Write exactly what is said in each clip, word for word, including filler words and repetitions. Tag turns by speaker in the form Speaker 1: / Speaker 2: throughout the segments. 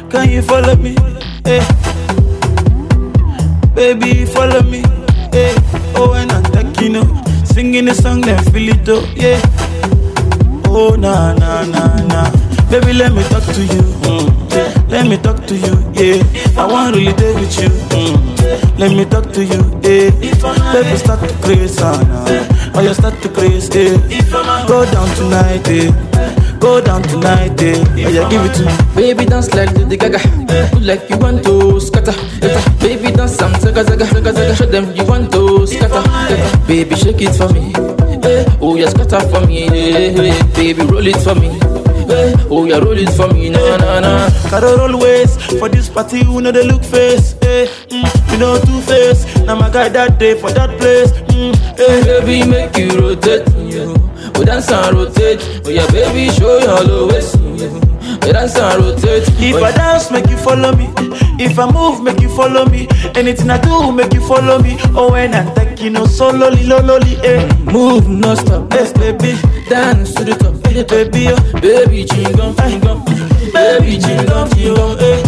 Speaker 1: can you follow me? Hey. Baby, follow me. Hey. Oh, and I'm taking you, singing the song, then feel it though, yeah. Oh, na na na na. Baby, let me talk to you. Mm. Let me talk to you, yeah. I want to really day with you. Mm. Let me talk to you, yeah. Baby, start to craze, uh, or you start to craze, yeah. Go down tonight, yeah. Go down tonight, yeah. Oh, yeah, give it to me.
Speaker 2: Baby, dance like Lady Gaga. Do like you want to scatter. Baby, dance some zaga zaga zaga zaga. Show them you want to scatter. Baby, shake it for me. Hey, oh, yeah, scatter for me. Hey, hey, baby, roll it for me. Hey, oh, yeah, roll it for me. Na na na.
Speaker 1: Gotta roll ways for this party. You know they look face. Hey, mm, you know two face. Now my guy that day for that place. Mm,
Speaker 2: hey, baby, make you rotate. You. We dance and rotate. Oh yeah, baby, show your lowest. We dance and rotate.
Speaker 1: If
Speaker 2: oh,
Speaker 1: I dance, make you follow me. If I move, make you follow me. Anything I do, make you follow me. Oh, when I'm taking no solo, lo, lo, li, eh.
Speaker 2: Move, no stop,
Speaker 1: yes, baby.
Speaker 2: Dance to the top,
Speaker 1: hey, baby, oh.
Speaker 2: Baby, chingum, chingum, baby, chingum, chingum, eh.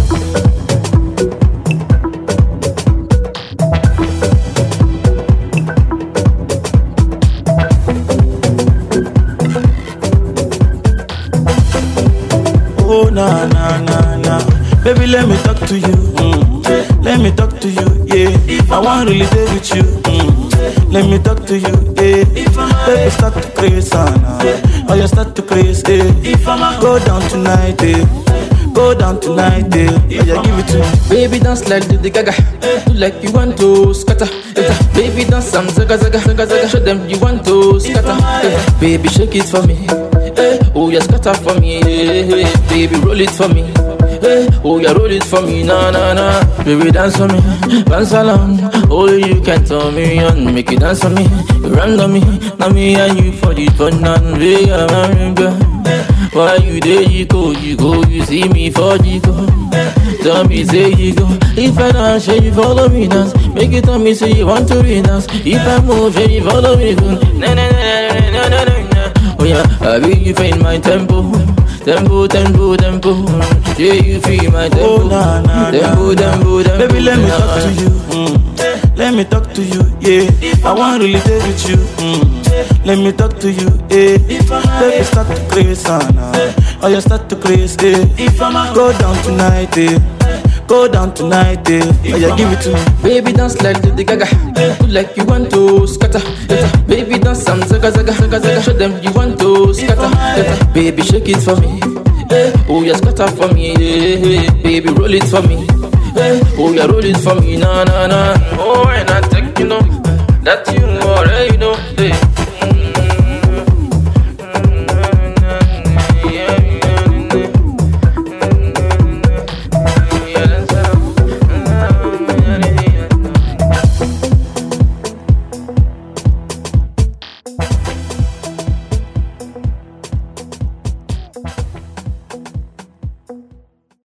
Speaker 1: Oh, na na na na. Baby, let me talk to you. Mm. Let me talk to you, yeah. I want to really day with you. Mm. Let me talk to you, yeah. Baby, start to craze, uh, or you start to craze, yeah. Go down tonight, yeah. Go down tonight, yeah. Oh, yeah, give it to me.
Speaker 2: Baby, dance like Lady Gaga. Do like you want to scatter. Baby, dance some zaga zaga zaga zaga. Show them you want to scatter. Baby, shake it for me. Hey, oh, yeah, scatter for me. Hey, hey, baby, roll it for me. Hey, oh, yeah, roll it for me. Na na na. Baby, dance for me, dance along. Only you can turn me on. Make you dance for me, run on me. Now me and you for the fun and we are married, girl. Why you there, you go, you go, you see me for you go. Tell me, say you go. If I dance, say you follow me dance. Make it tell me, say you want to re-dance. If I move, say you follow me go. Na na na na na na na. Oh yeah, I be you find my tempo. Tempo, tempo, tempo. Yeah, you feel my tempo.
Speaker 1: Oh, nah, nah,
Speaker 2: tempo,
Speaker 1: nah,
Speaker 2: tempo, tempo.
Speaker 1: Baby, let me talk to you. Mm. Let me talk to you, yeah. I want to really day with you. Mm. Let me talk to you, yeah. Baby, start to craze, uh, or you start to craze, yeah. Go down tonight, yeah. Go down tonight, yeah. Oh, yeah, give it to me.
Speaker 2: Baby, dance like Lady Gaga. Do like you want to scatter. Baby, dance some zaga zaga zaga zaga. Show them you want to scatter. Baby, shake it for me. Hey, oh, yeah, scatter for me. Hey, hey, baby, roll it for me. Hey, oh, yeah, roll it for me. Na na na. Oh, and I take you know that you